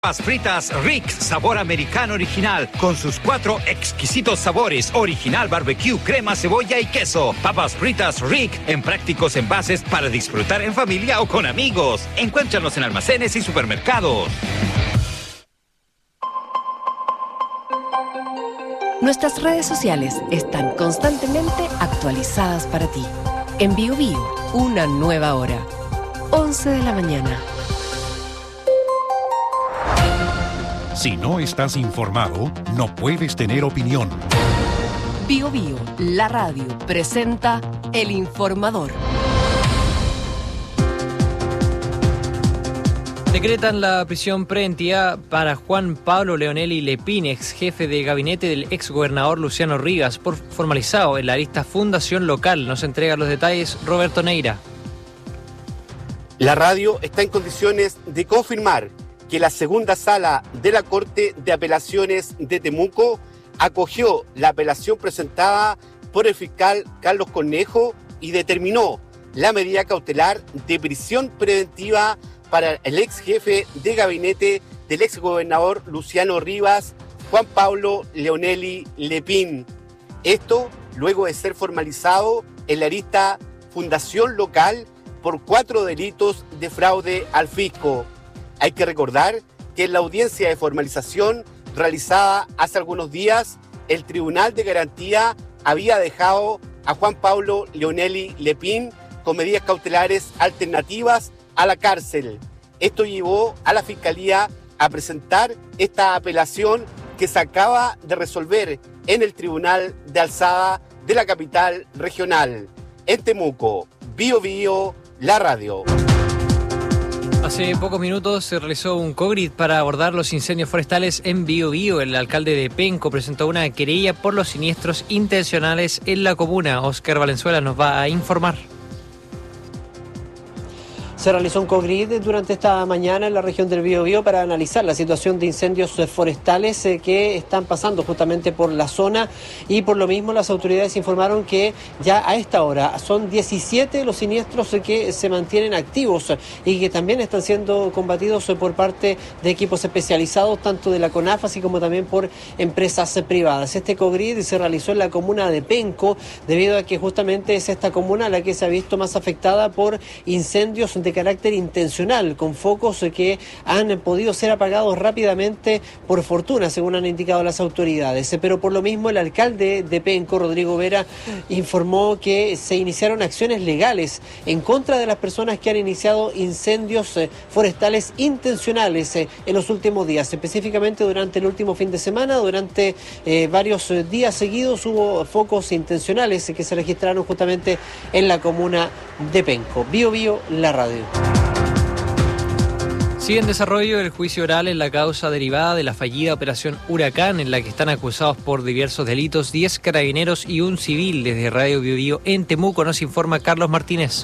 Papas fritas Rick, sabor americano original, con sus 4 exquisitos sabores, original barbecue, crema, cebolla y queso. Papas fritas Rick, en prácticos envases para disfrutar en familia o con amigos. Encuéntranos en almacenes y supermercados. Nuestras redes sociales están constantemente actualizadas para ti. En BioBio, una nueva hora. 11 de la mañana. Si no estás informado, no puedes tener opinión. BioBio, la radio, presenta El Informador. Decretan la prisión preventiva para Juan Pablo Leonelli Lepín, ex jefe de gabinete del ex gobernador Luciano Rivas, por formalizado en la lista Fundación Local. Nos entrega los detalles Roberto Neira. La radio está en condiciones de confirmar que la segunda sala de la Corte de Apelaciones de Temuco acogió la apelación presentada por el fiscal Carlos Cornejo y determinó la medida cautelar de prisión preventiva para el ex jefe de gabinete del ex gobernador Luciano Rivas, Juan Pablo Leonelli Lepín. Esto luego de ser formalizado en la lista Fundación Local por 4 delitos de fraude al fisco. Hay que recordar que en la audiencia de formalización realizada hace algunos días, el Tribunal de Garantía había dejado a Juan Pablo Leonelli Lepín con medidas cautelares alternativas a la cárcel. Esto llevó a la Fiscalía a presentar esta apelación que se acaba de resolver en el Tribunal de Alzada de la capital regional. En Temuco, BioBio, la radio. Hace pocos minutos se realizó un COGRID para abordar los incendios forestales en BioBio. El alcalde de Penco presentó una querella por los siniestros intencionales en la comuna. Óscar Valenzuela nos va a informar. Se realizó un COGRID durante esta mañana en la región del Biobío para analizar la situación de incendios forestales que están pasando justamente por la zona, y por lo mismo las autoridades informaron que ya a esta hora son 17 los siniestros que se mantienen activos y que también están siendo combatidos por parte de equipos especializados, tanto de la CONAF así como también por empresas privadas. Este COGRID se realizó en la comuna de Penco debido a que justamente es esta comuna la que se ha visto más afectada por incendios de carácter intencional, con focos que han podido ser apagados rápidamente por fortuna, según han indicado las autoridades. Pero por lo mismo el alcalde de Penco, Rodrigo Vera, informó que se iniciaron acciones legales en contra de las personas que han iniciado incendios forestales intencionales en los últimos días, específicamente durante el último fin de semana. Durante varios días seguidos hubo focos intencionales que se registraron justamente en la comuna de Penco. BioBio, la radio. Sigue en desarrollo el juicio oral en la causa derivada de la fallida operación Huracán, en la que están acusados por diversos delitos 10 carabineros y un civil. Desde Radio BioBio en Temuco nos informa Carlos Martínez.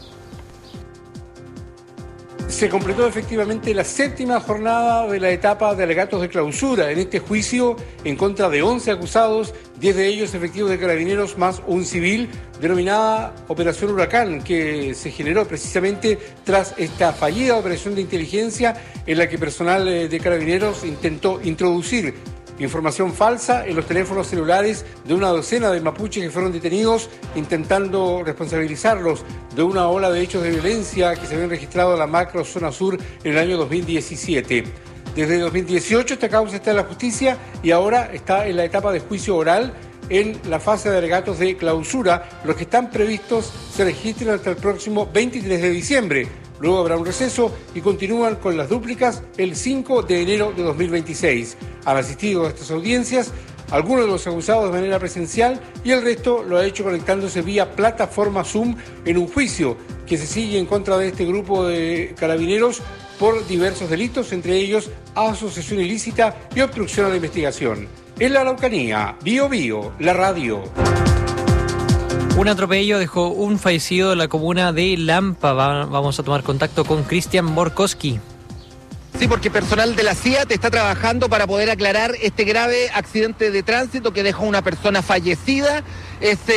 Se completó efectivamente la 7ª jornada de la etapa de alegatos de clausura en este juicio en contra de 11 acusados, 10 de ellos efectivos de carabineros más un civil, denominada Operación Huracán, que se generó precisamente tras esta fallida operación de inteligencia en la que personal de carabineros intentó introducir información falsa en los teléfonos celulares de una docena de mapuches que fueron detenidos, intentando responsabilizarlos de una ola de hechos de violencia que se habían registrado en la macro zona sur en el año 2017. Desde 2018 esta causa está en la justicia y ahora está en la etapa de juicio oral en la fase de alegatos de clausura. Los que están previstos se registran hasta el próximo 23 de diciembre. Luego habrá un receso y continúan con las dúplicas el 5 de enero de 2026. Han asistido a estas audiencias algunos de los acusados de manera presencial y el resto lo ha hecho conectándose vía plataforma Zoom en un juicio que se sigue en contra de este grupo de carabineros por diversos delitos, entre ellos asociación ilícita y obstrucción a la investigación. En la Araucanía, BioBio, la radio. Un atropello dejó un fallecido en la comuna de Lampa. Vamos a tomar contacto con Cristian Borkowski. Sí, porque personal de la CIAT está trabajando para poder aclarar este grave accidente de tránsito que dejó una persona fallecida. Es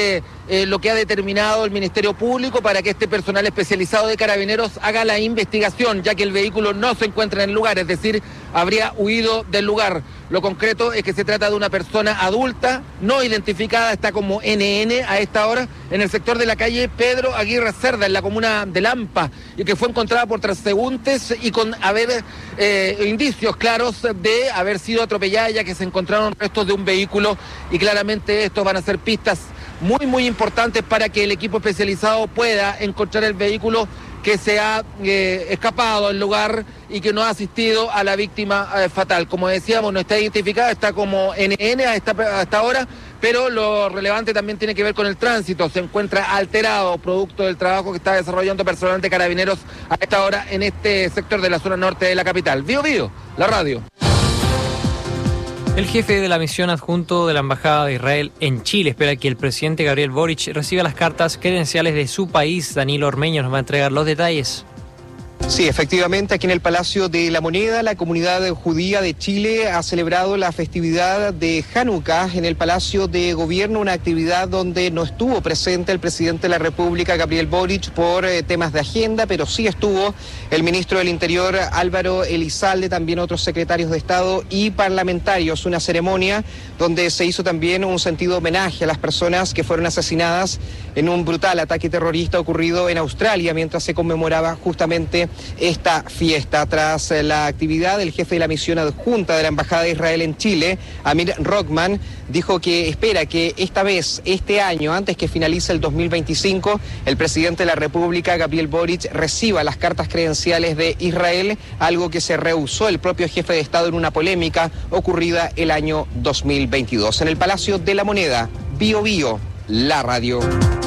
lo que ha determinado el Ministerio Público para que este personal especializado de Carabineros haga la investigación, ya que el vehículo no se encuentra en el lugar, es decir, habría huido del lugar. Lo concreto es que se trata de una persona adulta, no identificada, está como NN a esta hora, en el sector de la calle Pedro Aguirre Cerda, en la comuna de Lampa, y que fue encontrada por transeúntes y con indicios claros de haber sido atropellada, ya que se encontraron restos de un vehículo, y claramente estos van a ser pistas muy importantes para que el equipo especializado pueda encontrar el vehículo que se ha escapado del lugar y que no ha asistido a la víctima fatal. Como decíamos, no está identificada, está como NN hasta ahora, pero lo relevante también tiene que ver con el tránsito. Se encuentra alterado producto del trabajo que está desarrollando personal de Carabineros a esta hora en este sector de la zona norte de la capital. Bío Bío, la radio. El jefe de la misión adjunto de la Embajada de Israel en Chile espera que el presidente Gabriel Boric reciba las cartas credenciales de su país. Danilo Ormeño nos va a entregar los detalles. Sí, efectivamente, aquí en el Palacio de la Moneda, la comunidad judía de Chile ha celebrado la festividad de Hanukkah en el Palacio de Gobierno, una actividad donde no estuvo presente el presidente de la República, Gabriel Boric, por temas de agenda, pero sí estuvo el ministro del Interior, Álvaro Elizalde, también otros secretarios de Estado y parlamentarios. Una ceremonia donde se hizo también un sentido homenaje a las personas que fueron asesinadas en un brutal ataque terrorista ocurrido en Australia, mientras se conmemoraba justamente esta fiesta. Tras la actividad, el jefe de la misión adjunta de la Embajada de Israel en Chile, Amir Rockman, dijo que espera que esta vez, este año, antes que finalice el 2025, el presidente de la República, Gabriel Boric, reciba las cartas credenciales de Israel, algo que se rehusó el propio jefe de Estado en una polémica ocurrida el año 2022. En el Palacio de la Moneda, Bío Bío, la radio.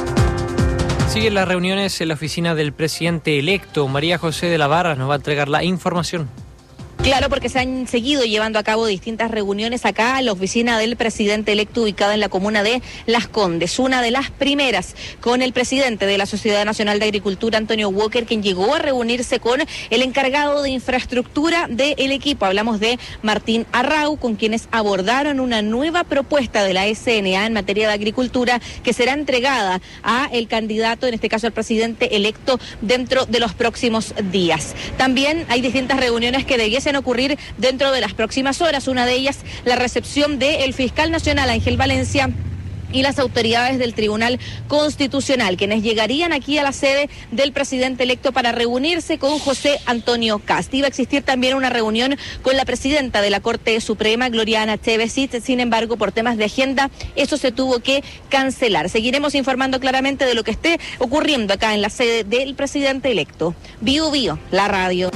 Siguen las reuniones en la oficina del presidente electo. María José de la Barra nos va a entregar la información. Claro, porque se han seguido llevando a cabo distintas reuniones acá en la oficina del presidente electo ubicada en la comuna de Las Condes. Una de las primeras con el presidente de la Sociedad Nacional de Agricultura, Antonio Walker, quien llegó a reunirse con el encargado de infraestructura del equipo. Hablamos de Martín Arrau, con quienes abordaron una nueva propuesta de la SNA en materia de agricultura que será entregada a el candidato, en este caso al presidente electo, dentro de los próximos días. También hay distintas reuniones que debiesen ocurrir dentro de las próximas horas. Una de ellas, la recepción del fiscal nacional Ángel Valencia y las autoridades del Tribunal Constitucional, quienes llegarían aquí a la sede del presidente electo para reunirse con José Antonio Kast. Iba a existir también una reunión con la presidenta de la Corte Suprema, Gloriana Tevesit. Sin embargo, por temas de agenda, eso se tuvo que cancelar. Seguiremos informando claramente de lo que esté ocurriendo acá en la sede del presidente electo. Bío Bío, la radio.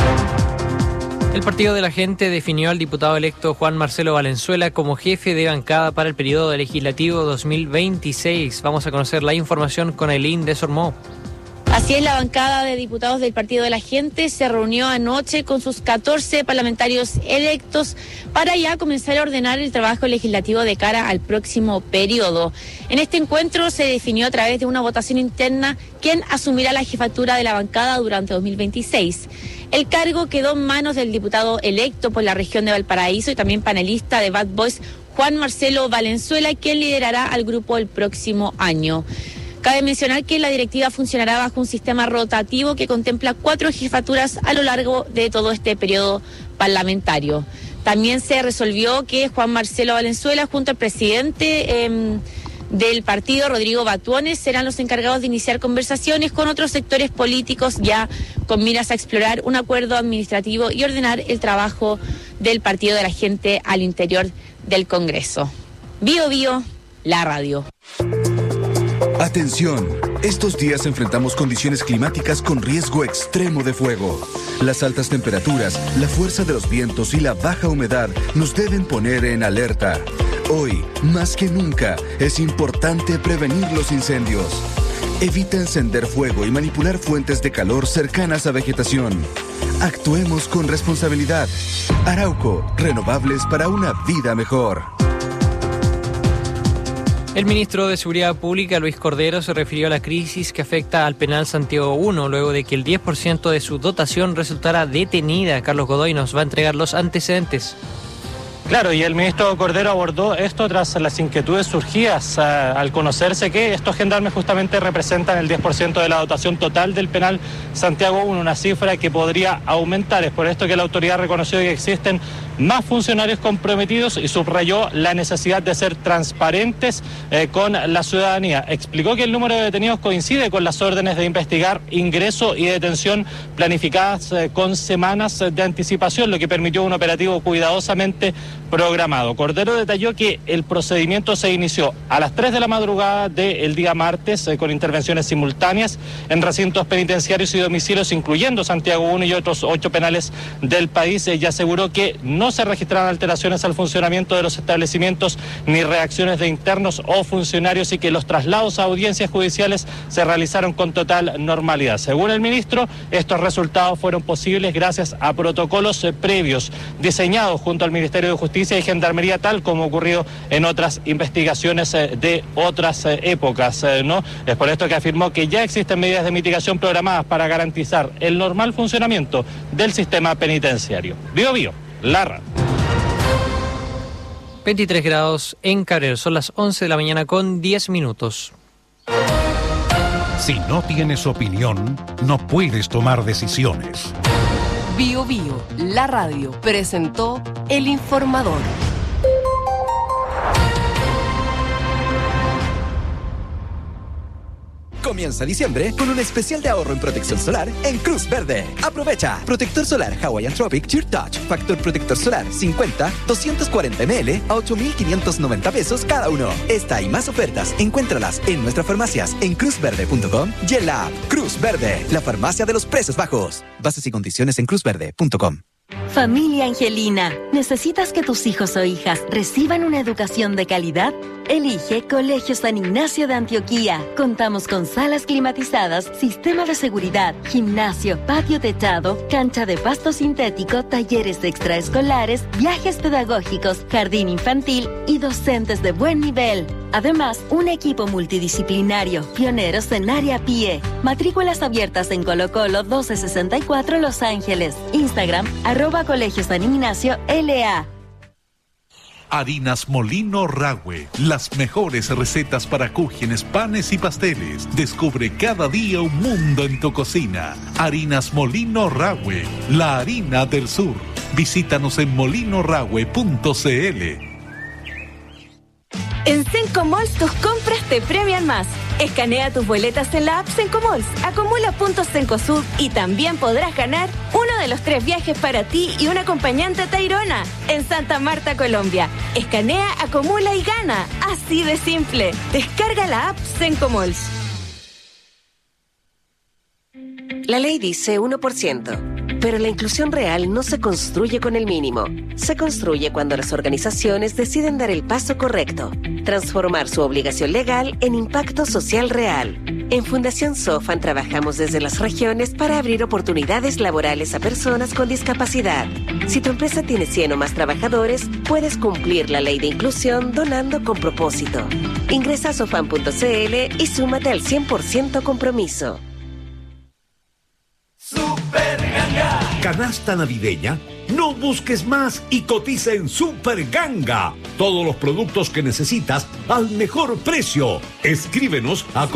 El Partido de la Gente definió al diputado electo Juan Marcelo Valenzuela como jefe de bancada para el periodo legislativo 2026. Vamos a conocer la información con Eileen Desormeaux. Así es, la bancada de diputados del Partido de la Gente se reunió anoche con sus 14 parlamentarios electos para ya comenzar a ordenar el trabajo legislativo de cara al próximo periodo. En este encuentro se definió a través de una votación interna quién asumirá la jefatura de la bancada durante 2026. El cargo quedó en manos del diputado electo por la región de Valparaíso y también panelista de Bad Boys, Juan Marcelo Valenzuela, quien liderará al grupo el próximo año. Cabe mencionar que la directiva funcionará bajo un sistema rotativo que contempla 4 jefaturas a lo largo de todo este periodo parlamentario. También se resolvió que Juan Marcelo Valenzuela, junto al presidente del partido, Rodrigo Batuones, serán los encargados de iniciar conversaciones con otros sectores políticos ya con miras a explorar un acuerdo administrativo y ordenar el trabajo del Partido de la Gente al interior del Congreso. Bío Bío, la radio. Atención, estos días enfrentamos condiciones climáticas con riesgo extremo de fuego. Las altas temperaturas, la fuerza de los vientos y la baja humedad nos deben poner en alerta. Hoy, más que nunca, es importante prevenir los incendios. Evita encender fuego y manipular fuentes de calor cercanas a vegetación. Actuemos con responsabilidad. Arauco, renovables para una vida mejor. El ministro de Seguridad Pública, Luis Cordero, se refirió a la crisis que afecta al penal Santiago I, luego de que el 10% de su dotación resultara detenida. Carlos Godoy nos va a entregar los antecedentes. Claro, y el ministro Cordero abordó esto tras las inquietudes surgidas al conocerse que estos gendarmes justamente representan el 10% de la dotación total del penal Santiago I, una cifra que podría aumentar. Es por esto que la autoridad reconoció que existen más funcionarios comprometidos y subrayó la necesidad de ser transparentes con la ciudadanía. Explicó que el número de detenidos coincide con las órdenes de investigar ingreso y detención planificadas con semanas de anticipación, lo que permitió un operativo cuidadosamente programado. Cordero detalló que el procedimiento se inició a las 3 de la madrugada del día martes con intervenciones simultáneas en recintos penitenciarios y domicilios, incluyendo Santiago I y otros 8 penales del país, y aseguró que no se registraron alteraciones al funcionamiento de los establecimientos ni reacciones de internos o funcionarios y que los traslados a audiencias judiciales se realizaron con total normalidad. Según el ministro, estos resultados fueron posibles gracias a protocolos previos diseñados junto al Ministerio de Justicia y Gendarmería, tal como ocurrido en otras investigaciones de otras épocas, ¿no? Es por esto que afirmó que ya existen medidas de mitigación programadas para garantizar el normal funcionamiento del sistema penitenciario. Bío, la radio. 23 grados en Cabrero, son las 11 de la mañana con 10 minutos. Si no tienes opinión, no puedes tomar decisiones. Bío, la radio, presentó El Informador. Comienza diciembre con un especial de ahorro en protección solar en Cruz Verde. Aprovecha. Protector solar Hawaiian Tropic Sheer Touch. Factor protector solar 50, 240 ml a 8,590 pesos cada uno. Esta y más ofertas, encuéntralas en nuestras farmacias en cruzverde.com y en la app Cruz Verde, la farmacia de los precios bajos. Bases y condiciones en cruzverde.com. Familia Angelina, ¿necesitas que tus hijos o hijas reciban una educación de calidad? Elige Colegio San Ignacio de Antioquía. Contamos con salas climatizadas, sistema de seguridad, gimnasio, patio techado, cancha de pasto sintético, talleres extraescolares, viajes pedagógicos, jardín infantil y docentes de buen nivel. Además, un equipo multidisciplinario, pioneros en área PIE. Matrículas abiertas en Colo Colo 1264 Los Ángeles. Instagram, @Colegio San Ignacio LA. Harinas Molino Rahue, las mejores recetas para cúgenes, panes y pasteles. Descubre cada día un mundo en tu cocina. Harinas Molino Rahue, la harina del sur. Visítanos en molinorahue.cl. En Sencomalls tus compras te premian más. Escanea tus boletas en la app Sencomalls, acumula puntos Cencosud y también podrás ganar uno de los 3 viajes para ti y un acompañante a Tayrona en Santa Marta, Colombia. Escanea, acumula y gana. Así de simple. Descarga la app Sencomalls. La ley dice 1%, pero la inclusión real no se construye con el mínimo. Se construye cuando las organizaciones deciden dar el paso correcto, transformar su obligación legal en impacto social real. En Fundación Sofan trabajamos desde las regiones para abrir oportunidades laborales a personas con discapacidad. Si tu empresa tiene 100 o más trabajadores, puedes cumplir la ley de inclusión donando con propósito. Ingresa a sofan.cl y súmate al 100% compromiso. Canasta navideña, no busques más y cotiza en Super Ganga. Todos los productos que necesitas al mejor precio. Escríbenos a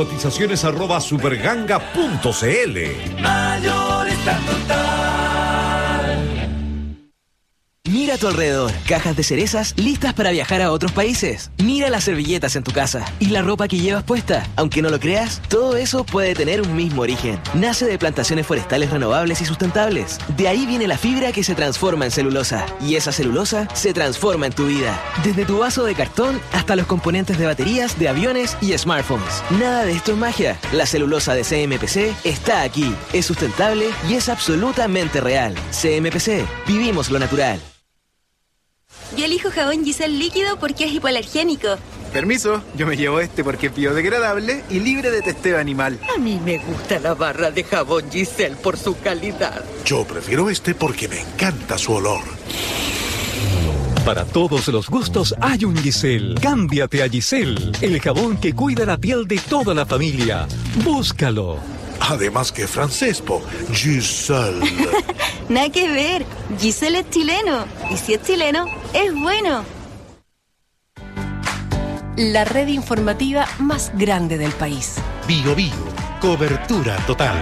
cotizaciones@superganga.cl. Mayorista Total. Mira a tu alrededor, cajas de cerezas listas para viajar a otros países. Mira las servilletas en tu casa y la ropa que llevas puesta. Aunque no lo creas, todo eso puede tener un mismo origen. Nace de plantaciones forestales renovables y sustentables. De ahí viene la fibra que se transforma en celulosa. Y esa celulosa se transforma en tu vida. Desde tu vaso de cartón hasta los componentes de baterías, de aviones y smartphones. Nada de esto es magia. La celulosa de CMPC está aquí. Es sustentable y es absolutamente real. CMPC, vivimos lo natural. Yo elijo jabón Giselle líquido porque es hipoalergénico. Permiso, yo me llevo este porque es biodegradable y libre de testeo animal. A mí me gusta la barra de jabón Giselle por su calidad. Yo prefiero este porque me encanta su olor. Para todos los gustos hay un Giselle. Cámbiate a Giselle, el jabón que cuida la piel de toda la familia. Búscalo. Además que francés, po. Giselle. Nada que ver. Giselle es chileno, y si es chileno, es bueno. La red informativa más grande del país. Bio Bio, cobertura total.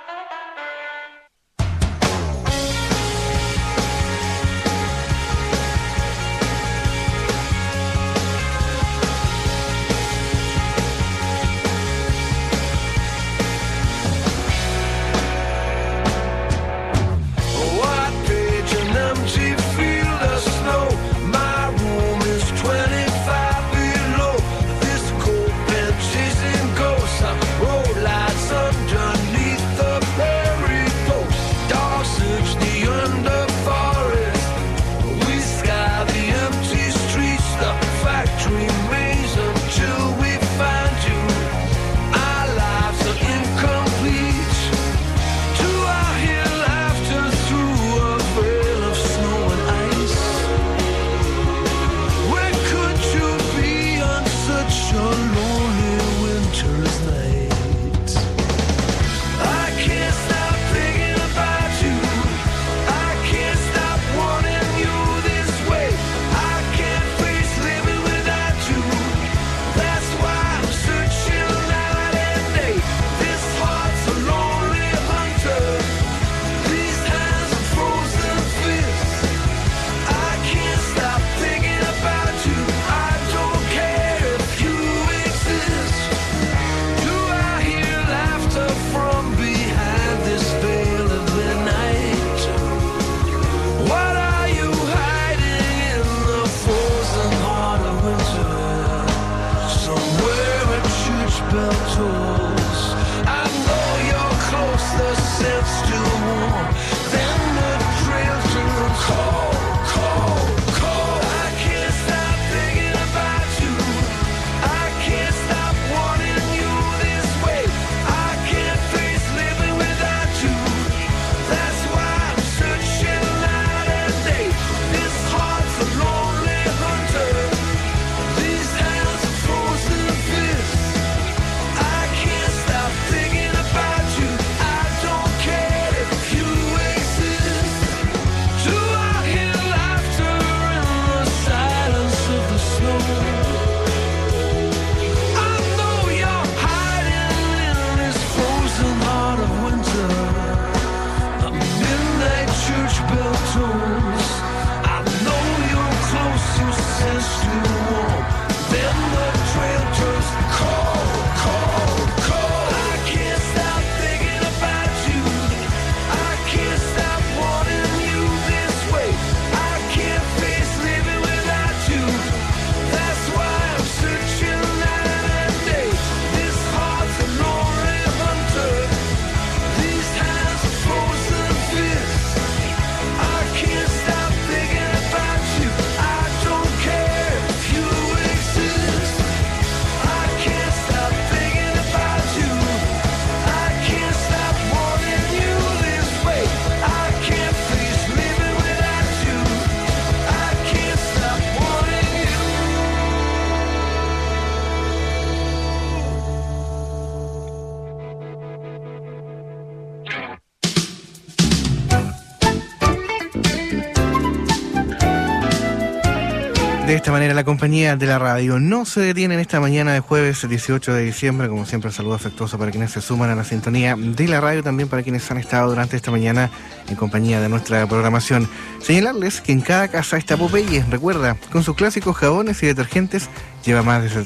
De esta manera la compañía de la radio no se detiene en esta mañana de jueves 18 de diciembre. Como siempre, saludo afectuoso para quienes se suman a la sintonía de la radio, también para quienes han estado durante esta mañana en compañía de nuestra programación. Señalarles que en cada casa está Popeye, recuerda, con sus clásicos jabones y detergentes, lleva más de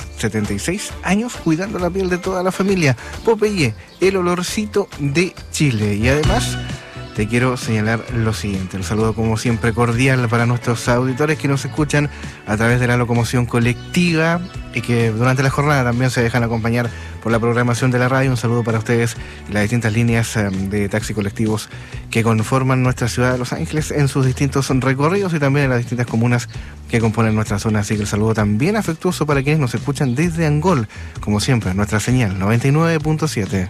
76 años cuidando la piel de toda la familia. Popeye, el olorcito de Chile. Y además te quiero señalar lo siguiente, un saludo como siempre cordial para nuestros auditores que nos escuchan a través de la locomoción colectiva y que durante la jornada también se dejan acompañar por la programación de la radio. Un saludo para ustedes y las distintas líneas de taxi colectivos que conforman nuestra ciudad de Los Ángeles en sus distintos recorridos y también en las distintas comunas que componen nuestra zona. Así que el saludo también afectuoso para quienes nos escuchan desde Angol, como siempre, nuestra señal 99.7.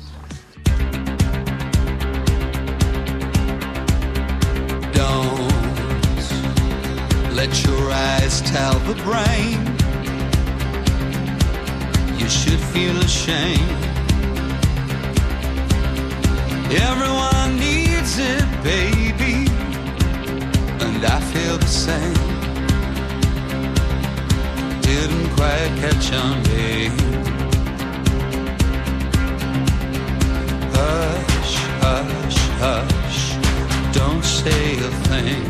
Let your eyes tell the brain you should feel ashamed. Everyone needs it, baby. Did I feel the same? Didn't quite catch on, babe. Hush, hush, hush, don't say a thing.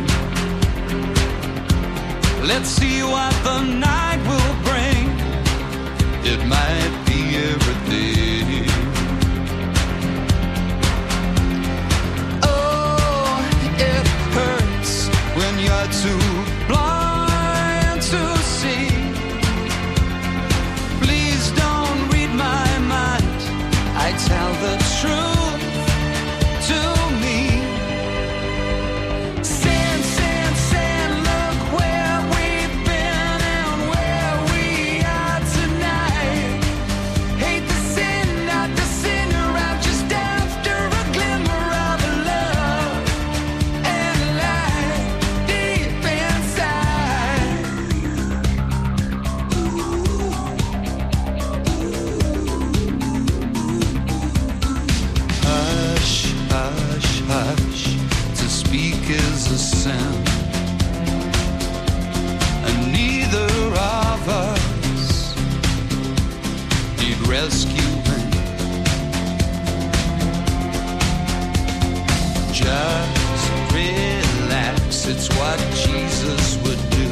Let's see what the night will bring. It might be everything. Oh, it hurts when you're too blind to see. Please don't read my mind. I tell the truth to me. Sand, sand, sand, look where we've been and where we are tonight. Hate the sin, not the sinner. I'm just after a glimmer of love and light deep inside. Hush, hush, hush, to speak is a sin, and neither of us need rescuing. Just relax, it's what Jesus would do.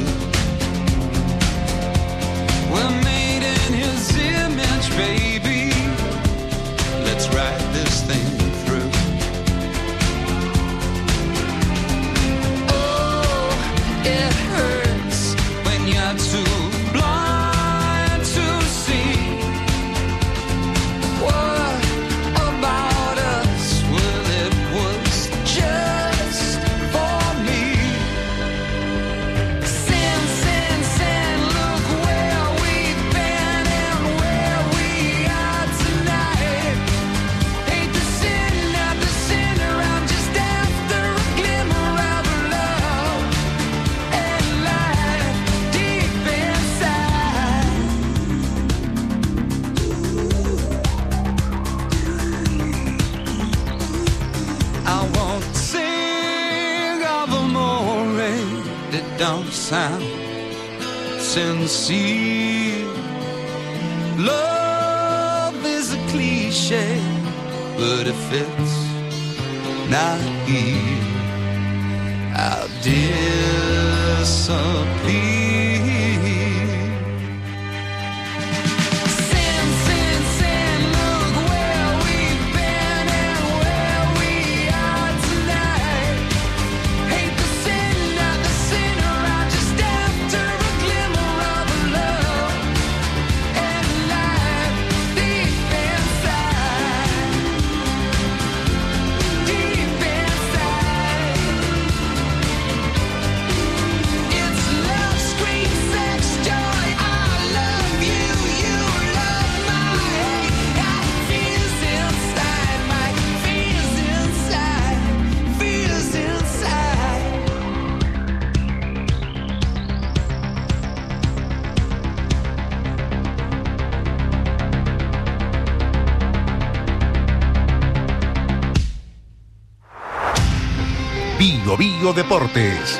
We're made in His image, baby. Let's ride this thing through. Oh, it hurts when you're too blind to see. What about us? Well, it was just for me. Sin, sin, sin, look where we've been and where we are tonight. Hate the sin, not the sinner. I'm just after a glimmer of love and light deep inside. I won't sing of amore that don't sound sincere. Love is a cliche, but if it's not here, I'll disappear. Sin, sin, sin, look where we've been and where we are tonight. Hate the sin, not the sinner. I'm just after a glimmer of love and light deep inside. Deep inside. It's love, scream, sex, joy. I love you, you love my hate. Got fears inside, my fears inside, fears inside. Bio Bio Deportes.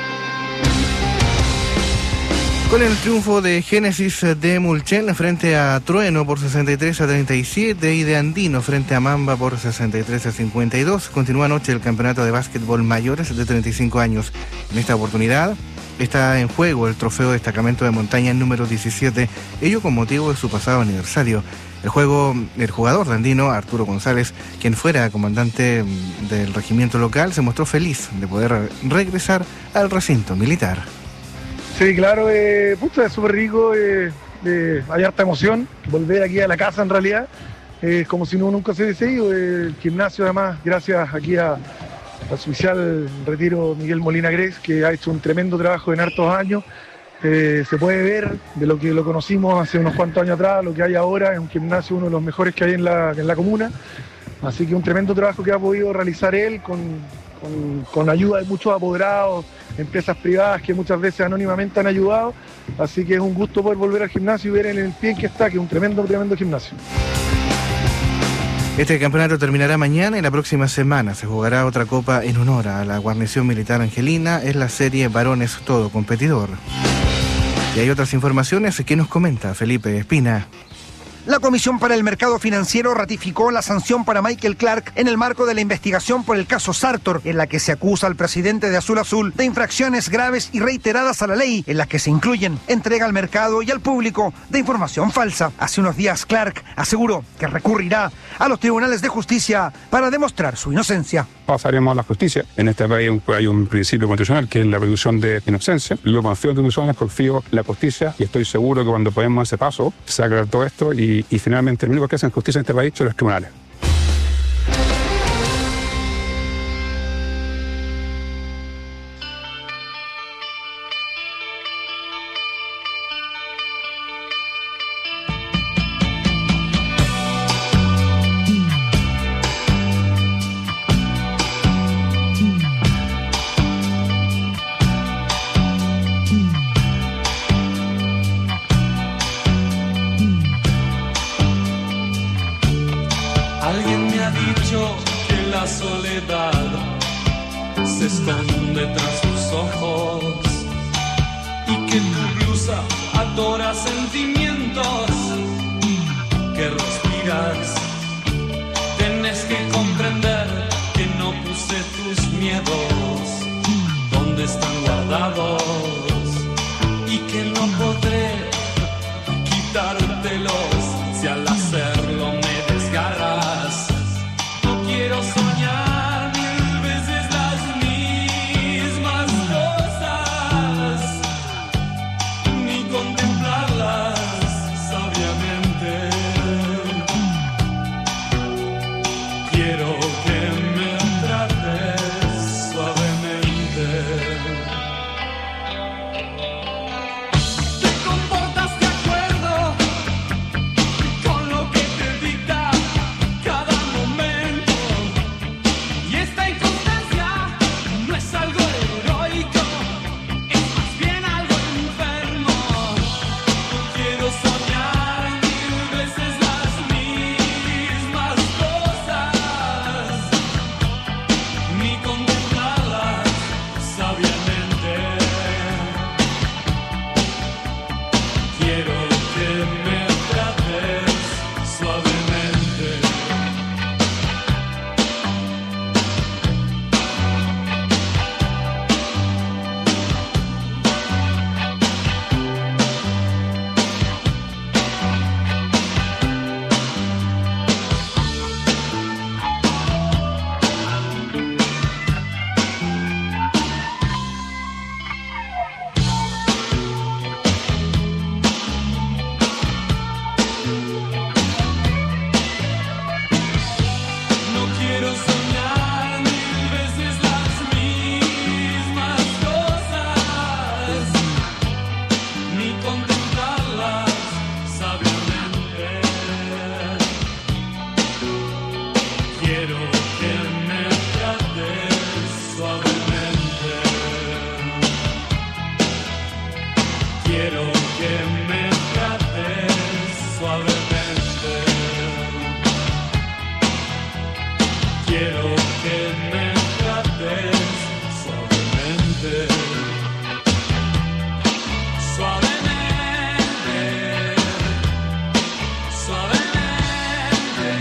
Con el triunfo de Génesis de Mulchen frente a Trueno por 63-37 y de Andino frente a Mamba por 63-52, continúa anoche el campeonato de básquetbol mayores de 35 años. En esta oportunidad está en juego el trofeo destacamento de montaña número 17, ello con motivo de su pasado aniversario. El jugador de Andino, Arturo González, quien fuera comandante del regimiento local, se mostró feliz de poder regresar al recinto militar. Sí, claro, es súper rico, hay harta emoción, volver aquí a la casa en realidad, es como si nunca se hubiese ido. El gimnasio además, gracias aquí al oficial retiro Miguel Molina Gres, que ha hecho un tremendo trabajo en hartos años. Se puede ver de lo que lo conocimos hace unos cuantos años atrás, lo que hay ahora, es un gimnasio uno de los mejores que hay en la comuna, así que un tremendo trabajo que ha podido realizar él con ayuda de muchos apoderados, empresas privadas que muchas veces anónimamente han ayudado, así que es un gusto poder volver al gimnasio y ver en el pie en que está, que es un tremendo gimnasio. Este campeonato terminará mañana y la próxima semana se jugará otra copa en honor a la guarnición militar angelina. Es la serie Varones Todo Competidor. Y hay otras informaciones que nos comenta Felipe Espina. La Comisión para el Mercado Financiero ratificó la sanción para Michael Clark en el marco de la investigación por el caso Sartor, en la que se acusa al presidente de Azul Azul de infracciones graves y reiteradas a la ley, en las que se incluyen entrega al mercado y al público de información falsa. Hace unos días Clark aseguró que recurrirá a los tribunales de justicia para demostrar su inocencia. Pasaremos a la justicia. En este país hay un principio constitucional que es la presunción de inocencia. Yo confío en instituciones, confío en la justicia y estoy seguro que cuando podemos ese paso se aclarará todo esto y finalmente el único que hacen justicia en este país son los tribunales. Alguien me ha dicho que la soledad se esconde tras tus ojos y que tu blusa adora sentimientos que respiras. Tienes que comprender que no puse tus miedos donde están guardados y que no podré quitártelos si al hacerlo me desgarras. No quiero soñar 1000 veces las mismas cosas, ni contemplarlas sabiamente. Quiero que me trates suavemente. Te comportas de acuerdo con lo que te dicta cada momento, y esta inconstancia no es algo heroico, es más bien algo enfermo. No quiero soñar 1000 veces las mismas cosas, ni contemplarlas sabiamente. Quiero que me trates suavemente. No quiero soñar 1000 veces las mismas cosas, ni contemplarlas sabiamente. Quiero que me trates suavemente. Quiero que me trates suavemente. Quiero que me trates suavemente. Suavemente. Suavemente.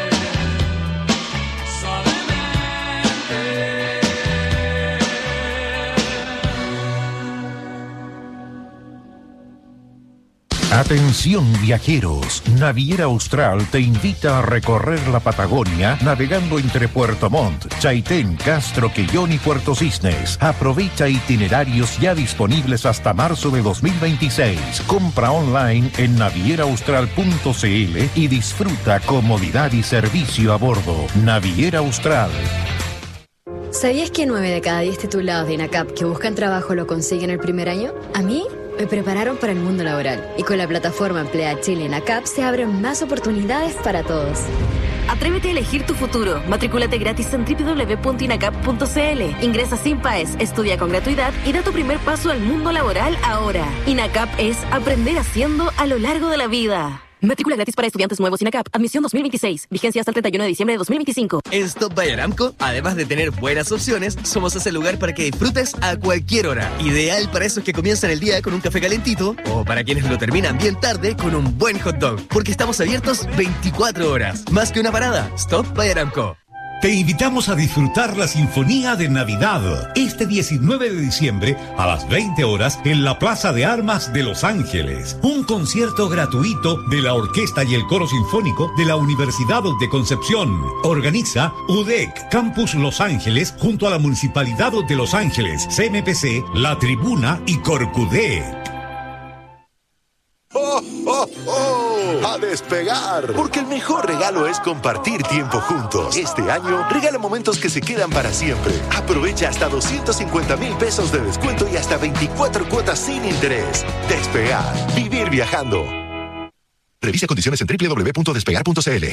Atención viajeros, Naviera Austral te invita a recorrer la Patagonia navegando entre Puerto Montt, Chaitén, Castro, Quellón y Puerto Cisnes. Aprovecha itinerarios ya disponibles hasta marzo de 2026. Compra online en navieraaustral.cl y disfruta comodidad y servicio a bordo. Naviera Austral. ¿Sabías que 9 de cada 10 titulados de INACAP que buscan trabajo lo consiguen el primer año? A mí me prepararon para el mundo laboral y con la plataforma Emplea Chile INACAP se abren más oportunidades para todos. Atrévete a elegir tu futuro. Matrículate gratis en www.inacap.cl. Ingresa sin PAES, estudia con gratuidad y da tu primer paso al mundo laboral ahora. INACAP es aprender haciendo a lo largo de la vida. Matrícula gratis para estudiantes nuevos INACAP. Admisión 2026. Vigencia hasta el 31 de diciembre de 2025. En Stop by Aramco, además de tener buenas opciones, somos ese lugar para que disfrutes a cualquier hora. Ideal para esos que comienzan el día con un café calentito o para quienes lo terminan bien tarde con un buen hot dog. Porque estamos abiertos 24 horas. Más que una parada. Stop by Aramco. Te invitamos a disfrutar la Sinfonía de Navidad este 19 de diciembre a las 20 horas en la Plaza de Armas de Los Ángeles. Un concierto gratuito de la orquesta y el coro sinfónico de la Universidad de Concepción. Organiza UDEC Campus Los Ángeles junto a la Municipalidad de Los Ángeles, CMPC, La Tribuna y Corcudé. ¡Oh, oh, oh! ¡A despegar! Porque el mejor regalo es compartir tiempo juntos. Este año, regala momentos que se quedan para siempre. Aprovecha hasta 250,000 pesos de descuento y hasta 24 cuotas sin interés. Despegar. Vivir viajando. Revisa condiciones en www.despegar.cl.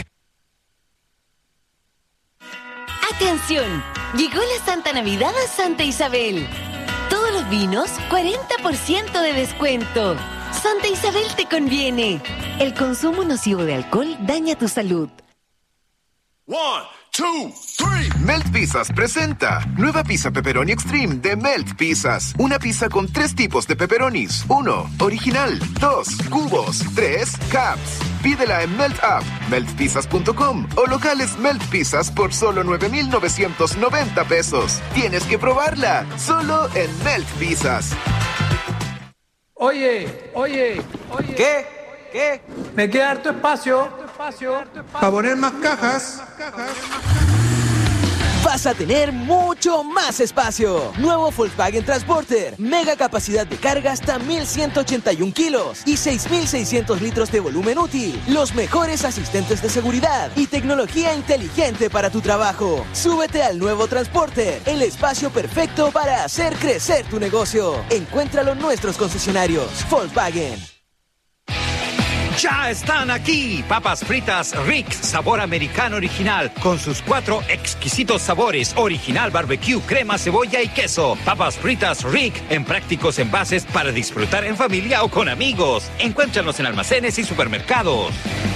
¡Atención! Llegó la Santa Navidad a Santa Isabel. Todos los vinos, 40% de descuento. Santa Isabel te conviene. El consumo nocivo de alcohol daña tu salud. 1, 2, 3. Melt Pizzas presenta nueva pizza pepperoni extreme de Melt Pizzas. Una pizza con 3 tipos de pepperonis. 1, original. 2, cubos. 3, caps. Pídela en Melt App, meltpizzas.com o locales Melt Pizzas por solo 9,990 pesos. Tienes que probarla, solo en Melt Pizzas. Oye. ¿Qué? Me queda harto espacio. Para poner más cajas. Vas a tener mucho más espacio. Nuevo Volkswagen Transporter. Mega capacidad de carga hasta 1,181 kilos y 6,600 litros de volumen útil. Los mejores asistentes de seguridad y tecnología inteligente para tu trabajo. Súbete al nuevo Transporter. El espacio perfecto para hacer crecer tu negocio. Encuéntralo en nuestros concesionarios. Volkswagen. Ya están aquí, papas fritas Rick, sabor americano original, con sus 4 exquisitos sabores, original barbecue, crema, cebolla y queso. Papas fritas Rick, en prácticos envases para disfrutar en familia o con amigos. Encuéntranos en almacenes y supermercados.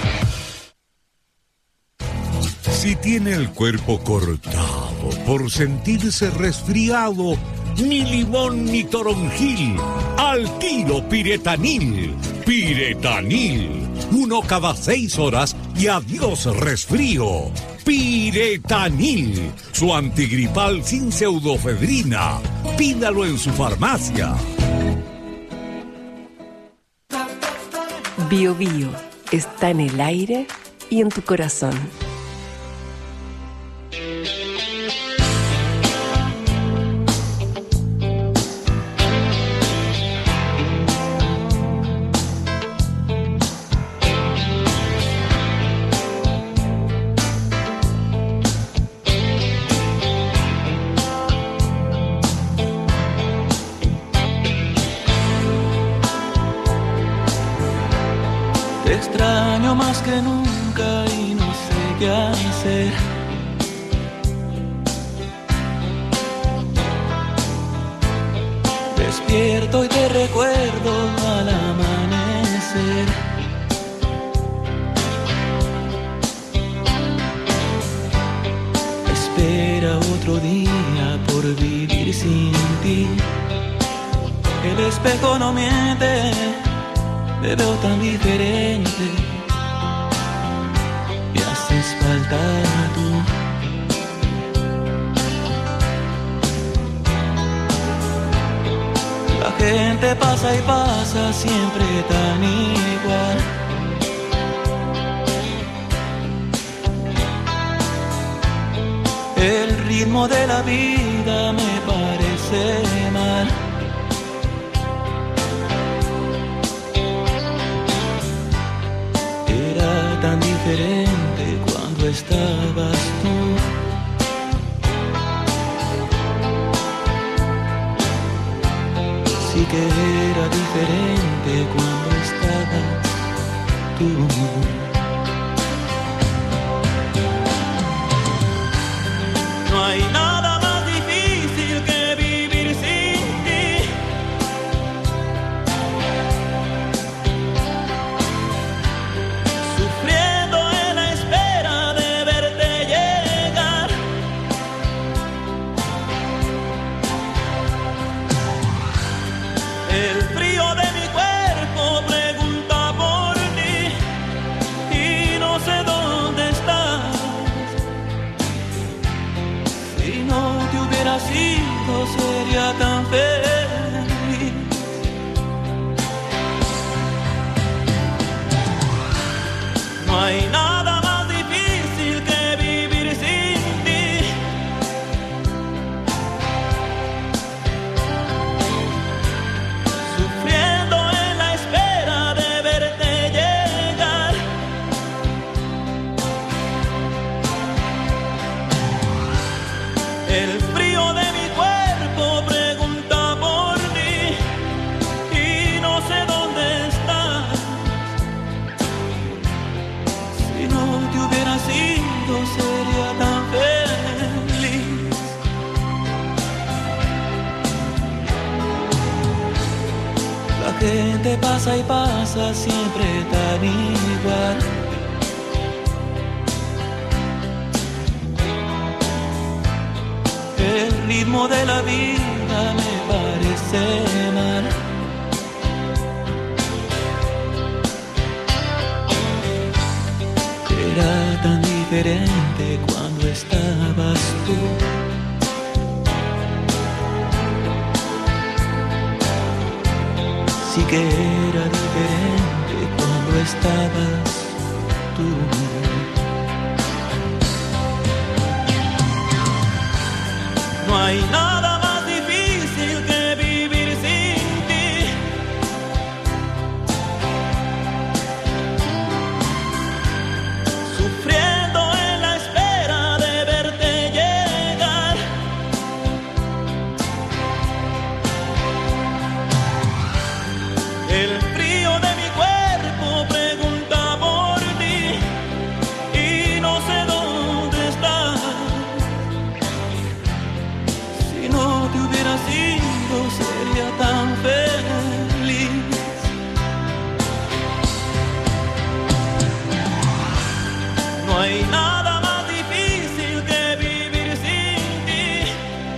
Si tiene el cuerpo cortado por sentirse resfriado, ni limón ni toronjil, al tiro Piretanil. Piretanil, 1 cada 6 horas y adiós resfrío. Piretanil, su antigripal sin pseudofedrina. Pídalo en su farmacia. Bio Bio está en el aire y en tu corazón. Te extraño más que nunca y no sé qué hacer. Despierto y te recuerdo al amanecer. Espera otro día por vivir sin ti. El espejo no miente. Te veo tan diferente y haces falta tú. La gente pasa y pasa siempre tan igual. El ritmo de la vida me parece mal. Tan diferente cuando estabas tú. Sí que era diferente cuando estabas tú. No hay nada más difícil que vivir sin ti. gente pasa y pasa siempre tan igual. El ritmo de la vida me parece mal. Era tan diferente cuando estabas tú. Sí que era diferente cuando estabas tú. No hay nada más difícil que vivir sin ti. Sufriendo en la espera de verte llegar. El frío de mi cuerpo pregunta por ti y no sé dónde estás. Si no te hubieras ido sería tan feliz. No hay nada más difícil que vivir sin ti.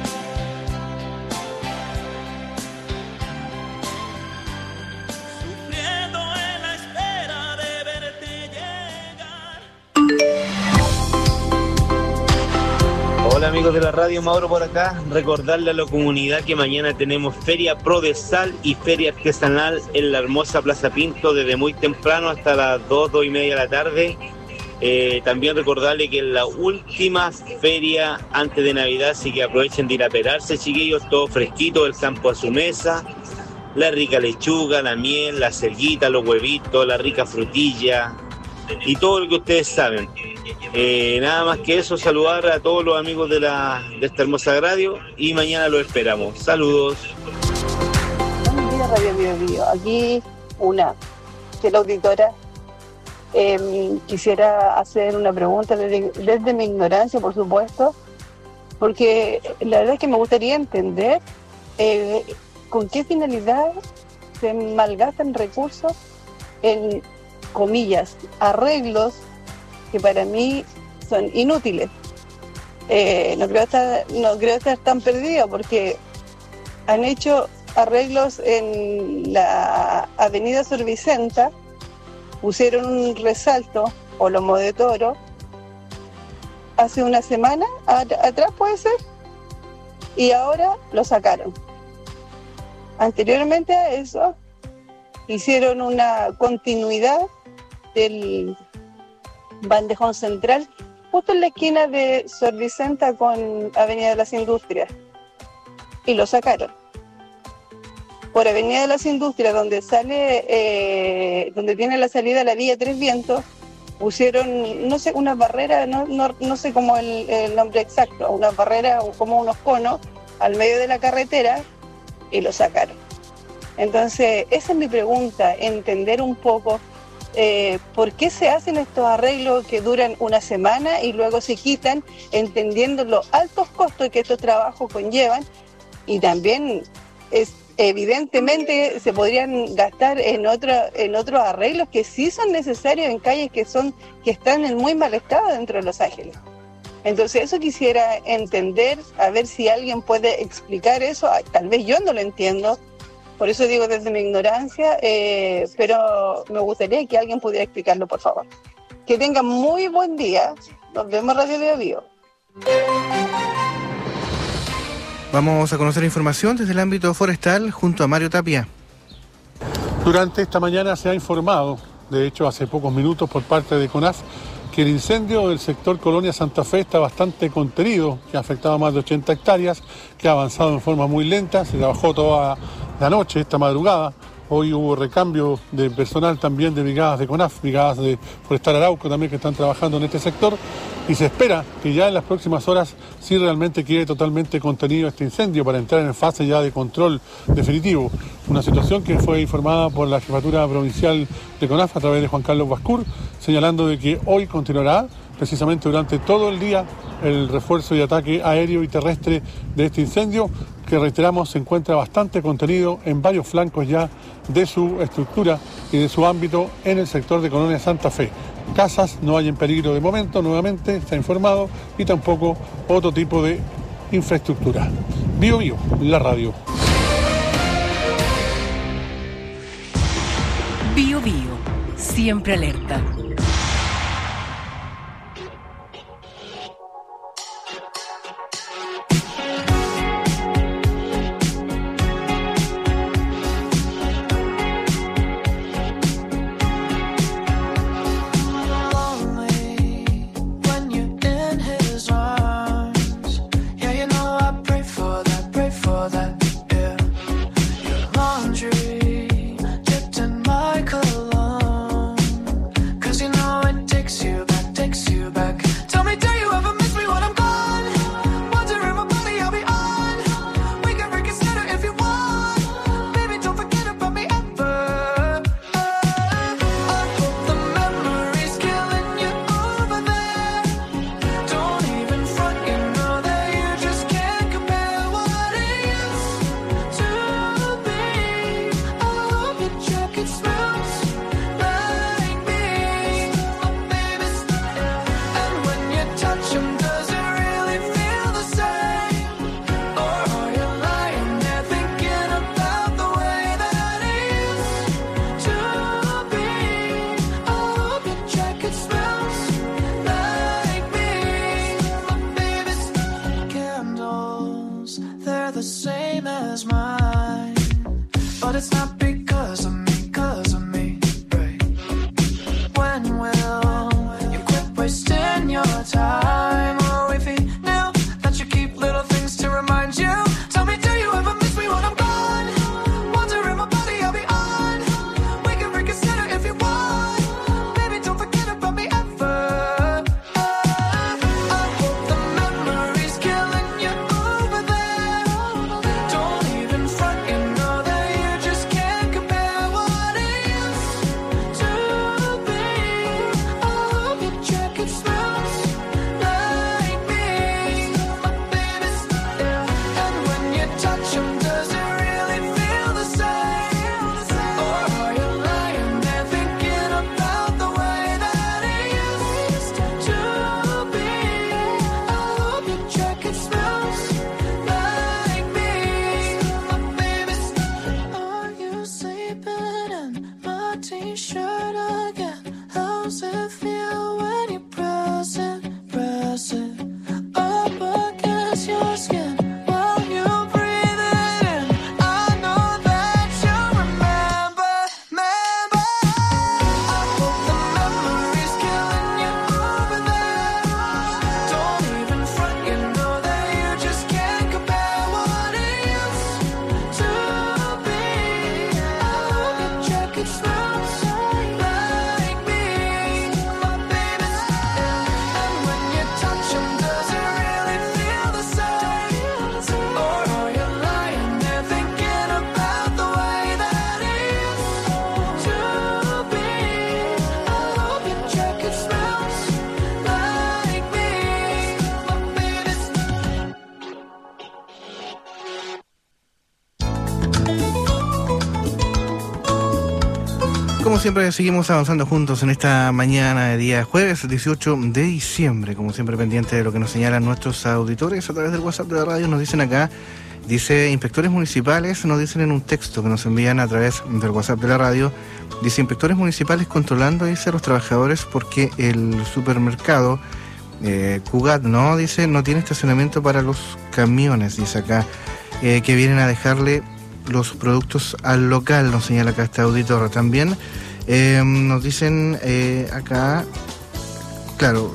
Sufriendo en la espera de verte llegar. Hola amigos de la radio, Mauro por acá. Recordarle a la comunidad que mañana tenemos Feria Pro de Sal y Feria Artesanal en la hermosa Plaza Pinto desde muy temprano hasta las 2:30 de la tarde. También recordarle que es la última feria antes de Navidad, así que aprovechen de ir a pelarse, chiquillos, todo fresquito, el campo a su mesa, la rica lechuga, la miel, la cerguita, los huevitos, la rica frutilla y todo lo que ustedes saben. Nada más que eso, saludar a todos los amigos de esta hermosa radio y mañana los esperamos. Saludos. Buenos días, Radio Bio Bio. Aquí una de la auditora. Quisiera hacer una pregunta desde mi ignorancia, por supuesto, porque la verdad es que me gustaría entender con qué finalidad se malgastan recursos en, comillas, arreglos que para mí son inútiles. No creo estar tan perdido porque han hecho arreglos en la avenida Sor Vicenta, pusieron un resalto o lomo de toro hace una semana atrás, puede ser, y ahora lo sacaron. Anteriormente a eso hicieron una continuidad del bandejón central justo en la esquina de Sor Vicenta con Avenida de las Industrias y lo sacaron. Por Avenida de las Industrias, donde sale, donde tiene la salida a la vía Tres Vientos, pusieron, no sé, una barrera, no sé cómo el nombre exacto, una barrera como unos conos al medio de la carretera y lo sacaron. Entonces, esa es mi pregunta, entender un poco por qué se hacen estos arreglos que duran una semana y luego se quitan, entendiendo los altos costos que estos trabajos conllevan, y también evidentemente se podrían gastar en otros arreglos que sí son necesarios en calles que están en muy mal estado dentro de Los Ángeles. Entonces eso quisiera entender, a ver si alguien puede explicar eso. Tal vez yo no lo entiendo, por eso digo desde mi ignorancia, pero me gustaría que alguien pudiera explicarlo, por favor. Que tengan muy buen día. Nos vemos, Radio Bio Bio. Vamos a conocer información desde el ámbito forestal junto a Mario Tapia. Durante esta mañana se ha informado, de hecho hace pocos minutos por parte de CONAF, que el incendio del sector Colonia Santa Fe está bastante contenido, que ha afectado a más de 80 hectáreas, que ha avanzado en forma muy lenta, se trabajó toda la noche, esta madrugada. Hoy hubo recambio de personal también de brigadas de CONAF, brigadas de Forestal Arauco también que están trabajando en este sector, y se espera que ya en las próximas horas sí realmente quede totalmente contenido este incendio para entrar en fase ya de control definitivo. Una situación que fue informada por la Jefatura Provincial de CONAF a través de Juan Carlos Bascur, señalando de que hoy continuará precisamente durante todo el día el refuerzo y ataque aéreo y terrestre de este incendio, que reiteramos se encuentra bastante contenido en varios flancos ya de su estructura y de su ámbito en el sector de Colonia Santa Fe. Casas no hay en peligro de momento, nuevamente está informado, y tampoco otro tipo de infraestructura. Bio Bio, la radio. Bio Bio, siempre alerta. Como siempre, seguimos avanzando juntos en esta mañana de día jueves 18 de diciembre. Como siempre, pendiente de lo que nos señalan nuestros auditores a través del WhatsApp de la radio. Nos dicen acá, dice, inspectores municipales, nos dicen en un texto que nos envían a través del WhatsApp de la radio, dice, inspectores municipales controlando, dice, a los trabajadores porque el supermercado Cugat, ¿no? Dice, no tiene estacionamiento para los camiones, dice acá, que vienen a dejarle los productos al local, nos señala acá este auditor. También nos dicen acá, claro,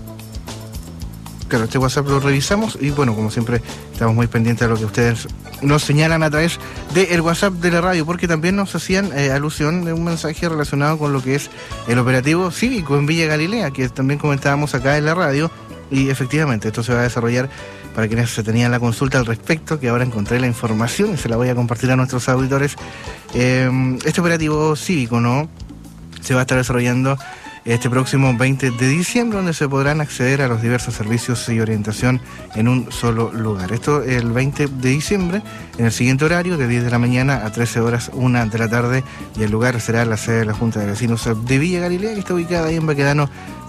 este WhatsApp lo revisamos y bueno, como siempre estamos muy pendientes de lo que ustedes nos señalan a través del WhatsApp de la radio, porque también nos hacían alusión de un mensaje relacionado con lo que es el operativo cívico en Villa Galilea, que también comentábamos acá en la radio, y efectivamente esto se va a desarrollar para quienes se tenían la consulta al respecto, que ahora encontré la información y se la voy a compartir a nuestros auditores. Este operativo cívico, ¿no?, se va a estar desarrollando este próximo 20 de diciembre, donde se podrán acceder a los diversos servicios y orientación en un solo lugar. Esto el 20 de diciembre, en el siguiente horario, de 10 de la mañana a 13 horas, 1 de la tarde, y el lugar será la sede de la Junta de Vecinos de Villa Galilea, que está ubicada ahí en Baquedano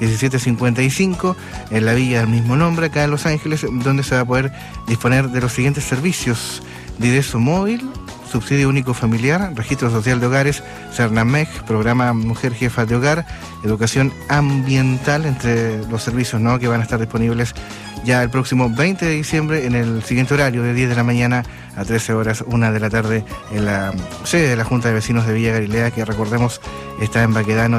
1755, en la villa del mismo nombre, acá en Los Ángeles, donde se va a poder disponer de los siguientes servicios: Dideso Móvil, Subsidio Único Familiar, Registro Social de Hogares, Cernameg, Programa Mujer Jefa de Hogar, Educación Ambiental, entre los servicios, ¿no?, que van a estar disponibles ya el próximo 20 de diciembre en el siguiente horario, de 10 de la mañana a 13 horas, 1 de la tarde, en la sede de la Junta de Vecinos de Villa Galilea, que recordemos está en Baquedano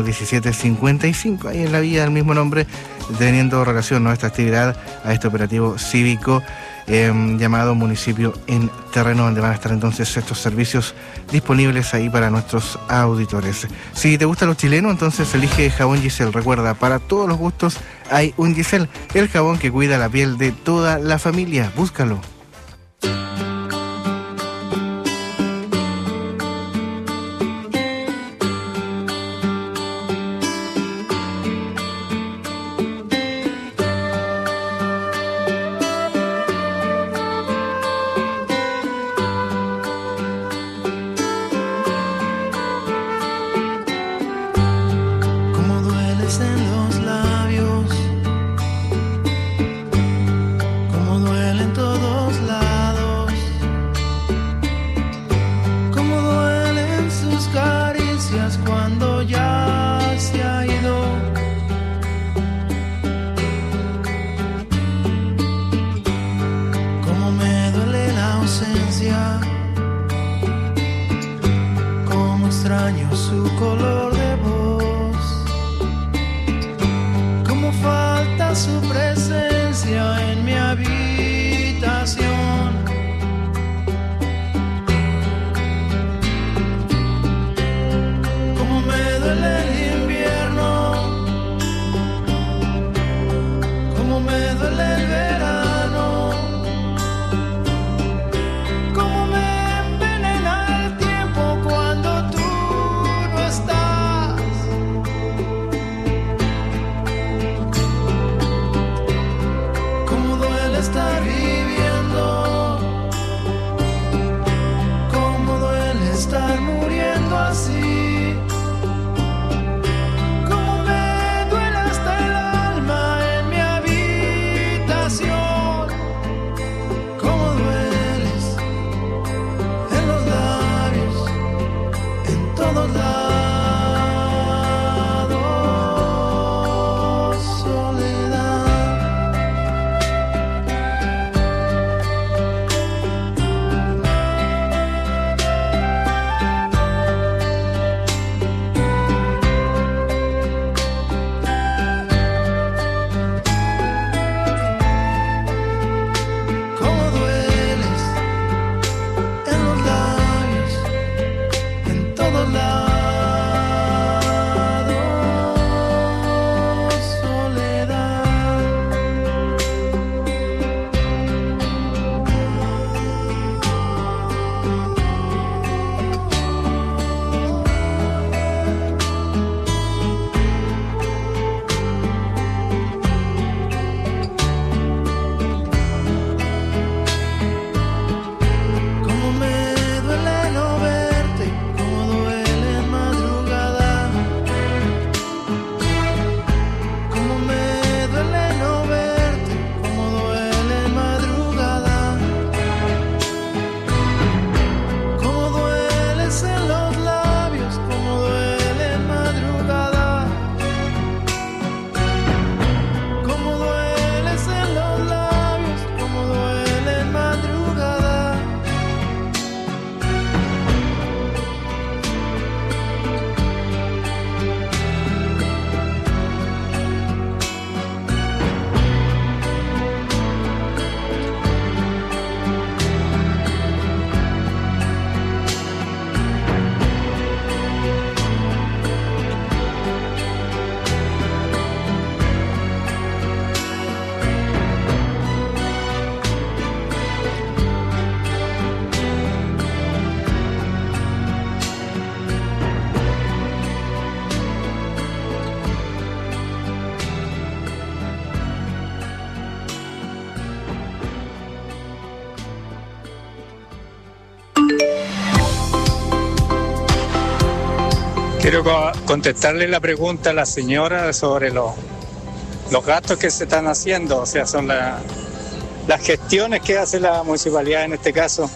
1755, ahí en la villa del mismo nombre, teniendo relación, ¿no?, esta actividad a este operativo cívico llamado Municipio en Terreno, donde van a estar entonces estos servicios disponibles ahí para nuestros auditores. Si te gustan los chilenos, entonces elige jabón Giselle. Recuerda, para todos los gustos hay un Giselle, el jabón que cuida la piel de toda la familia. Búscalo. En todos lados. Quiero contestarle la pregunta a la señora sobre los gastos que se están haciendo, o sea, son las gestiones que hace la municipalidad en este caso.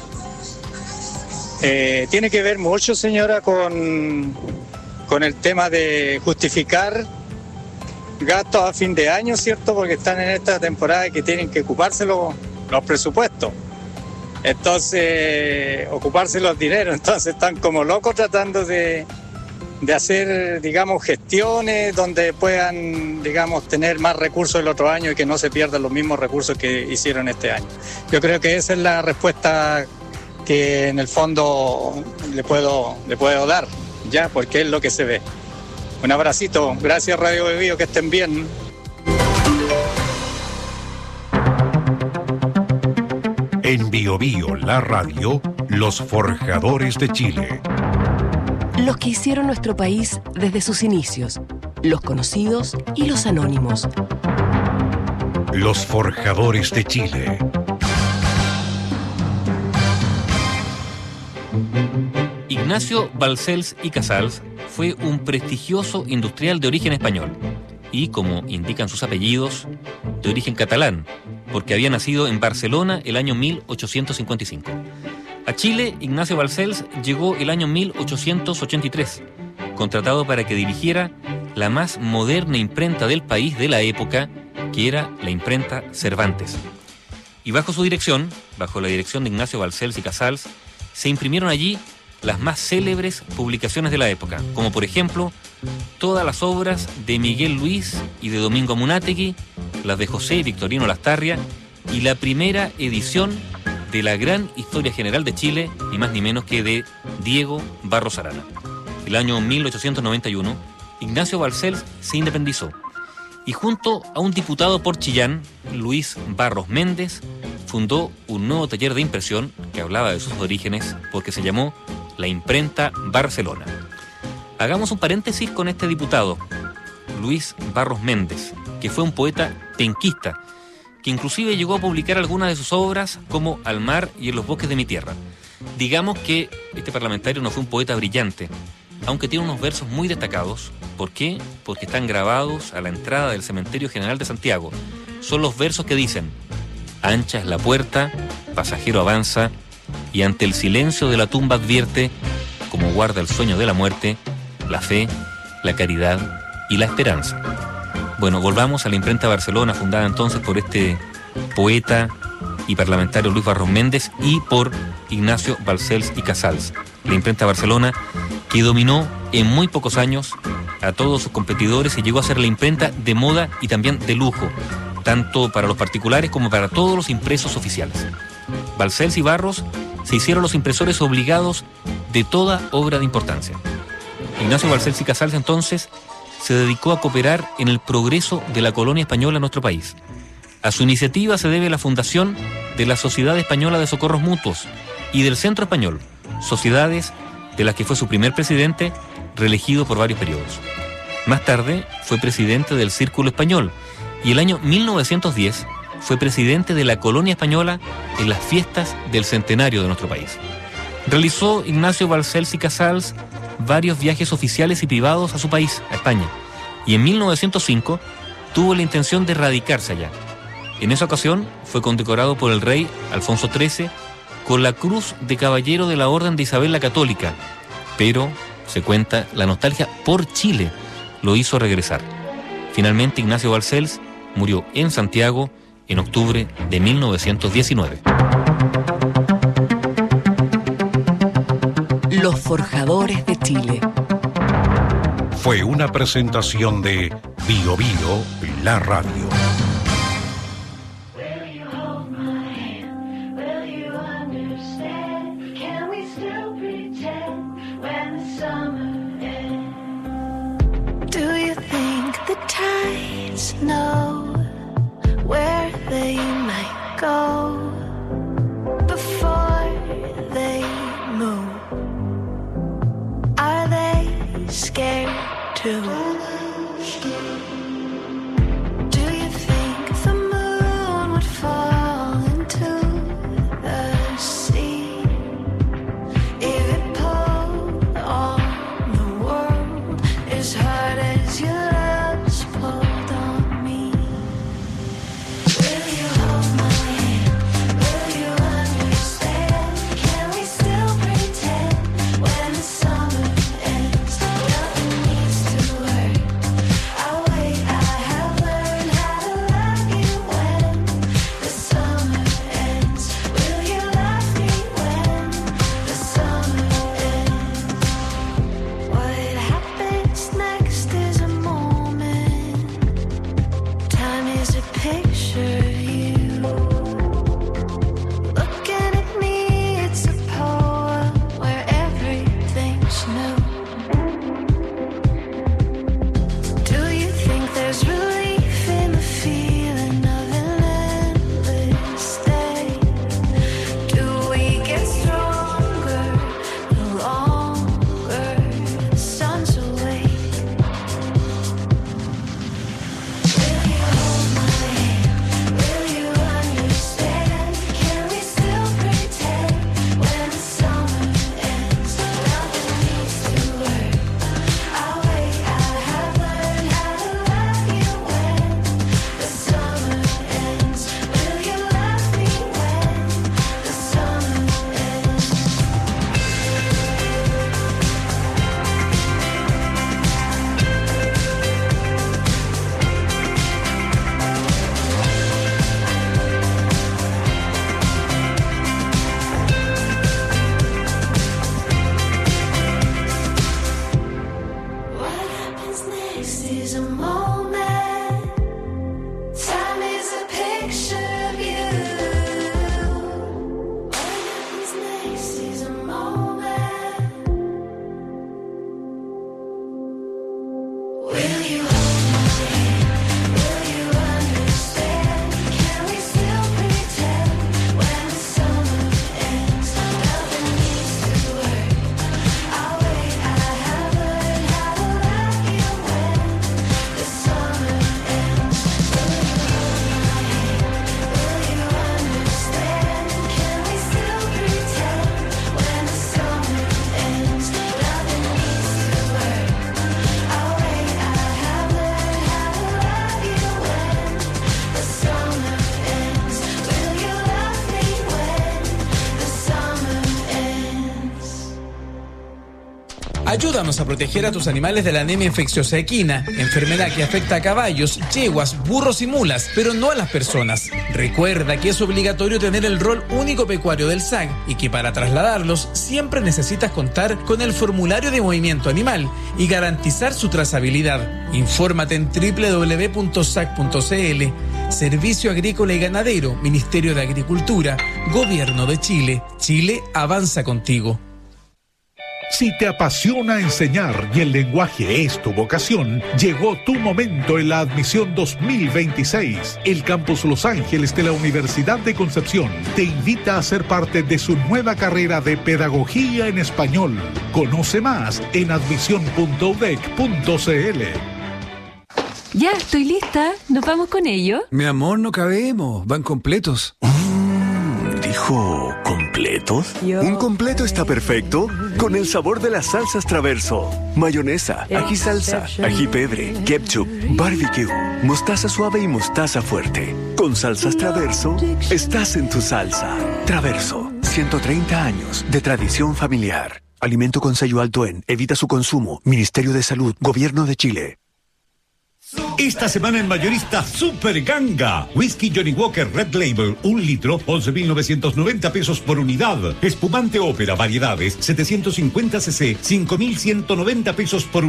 Tiene que ver mucho, señora, con el tema de justificar gastos a fin de año, ¿cierto? Porque están en esta temporada que tienen que ocuparse los presupuestos. Entonces, ocuparse los dineros. Entonces están como locos tratando de hacer, digamos, gestiones donde puedan, digamos, tener más recursos el otro año y que no se pierdan los mismos recursos que hicieron este año. Yo creo que esa es la respuesta que en el fondo le puedo dar, ya, porque es lo que se ve. Un abracito, gracias Radio Bio, que estén bien. En Bio Bio, la radio, los forjadores de Chile. Los que hicieron nuestro país desde sus inicios, los conocidos y los anónimos. Los forjadores de Chile. Ignacio Balcells y Casals fue un prestigioso industrial de origen español y, como indican sus apellidos, de origen catalán, porque había nacido en Barcelona el año 1855. A Chile, Ignacio Balcells llegó el año 1883, contratado para que dirigiera la más moderna imprenta del país de la época, que era la imprenta Cervantes. Y bajo su dirección, bajo la dirección de Ignacio Balcells y Casals, se imprimieron allí las más célebres publicaciones de la época, como por ejemplo todas las obras de Miguel Luis y de Domingo Amunátegui, las de José Victorino Lastarria y la primera edición de la gran Historia General de Chile, ni más ni menos que de Diego Barros Arana. El año 1891, Ignacio Balcells se independizó y junto a un diputado por Chillán, Luis Barros Méndez, fundó un nuevo taller de impresión que hablaba de sus orígenes porque se llamó la Imprenta Barcelona. Hagamos un paréntesis con este diputado, Luis Barros Méndez, que fue un poeta penquista, que inclusive llegó a publicar algunas de sus obras como Al mar y en los bosques de mi tierra. Digamos que este parlamentario no fue un poeta brillante, aunque tiene unos versos muy destacados. ¿Por qué? Porque están grabados a la entrada del Cementerio General de Santiago. Son los versos que dicen: ancha es la puerta, pasajero avanza, y ante el silencio de la tumba advierte, como guarda el sueño de la muerte, la fe, la caridad y la esperanza. Bueno, volvamos a la Imprenta Barcelona, fundada entonces por este poeta y parlamentario Luis Barros Méndez y por Ignacio Balcells y Casals. La Imprenta Barcelona, que dominó en muy pocos años a todos sus competidores y llegó a ser la imprenta de moda y también de lujo, tanto para los particulares como para todos los impresos oficiales. Balcells y Barros se hicieron los impresores obligados de toda obra de importancia. Ignacio Balcells y Casals entonces se dedicó a cooperar en el progreso de la colonia española en nuestro país. A su iniciativa se debe la fundación de la Sociedad Española de Socorros Mutuos y del Centro Español, sociedades de las que fue su primer presidente, reelegido por varios periodos. Más tarde fue presidente del Círculo Español y el año 1910 fue presidente de la colonia española en las fiestas del centenario de nuestro país. Realizó Ignacio Balcells y Casals varios viajes oficiales y privados a su país, a España, y en 1905 tuvo la intención de radicarse allá. En esa ocasión fue condecorado por el rey Alfonso XIII con la Cruz de Caballero de la Orden de Isabel la Católica, pero, se cuenta, la nostalgia por Chile lo hizo regresar. Finalmente, Ignacio Balcells murió en Santiago en octubre de 1919. Los forjadores de Chile. Fue una presentación de Bio Bio, la radio. Do you think the tides know where they might go before they move? Are they scared too? Do you think the moon would fall into the sea if it pulled on the world Ayúdanos a proteger a tus animales de la anemia infecciosa equina, enfermedad que afecta a caballos, yeguas, burros y mulas, pero no a las personas. Recuerda que es obligatorio tener el rol único pecuario del SAG y que para trasladarlos siempre necesitas contar con el formulario de movimiento animal y garantizar su trazabilidad. Infórmate en www.sac.cl. Servicio Agrícola y Ganadero, Ministerio de Agricultura, Gobierno de Chile. Chile avanza contigo. Si te apasiona enseñar y el lenguaje es tu vocación, llegó tu momento en la admisión 2026. El Campus Los Ángeles de la Universidad de Concepción te invita a ser parte de su nueva carrera de Pedagogía en Español. Conoce más en admisión.udec.cl. Ya, estoy lista. ¿Nos vamos con ello? Mi amor, no cabemos. Van completos. ¿Dijo completos? Un completo está perfecto con el sabor de las salsas Traverso. Mayonesa, ají salsa, ají pebre, ketchup, barbecue, mostaza suave y mostaza fuerte. Con salsas Traverso, estás en tu salsa. Traverso, 130 años de tradición familiar. Alimento con sello alto en. Evita su consumo. Ministerio de Salud. Gobierno de Chile. Esta semana en Mayorista Super Ganga. Whisky Johnny Walker Red Label, 1 litro, 11.990 pesos por unidad. Espumante Ópera, variedades, 750 cc, 5.190 pesos por unidad.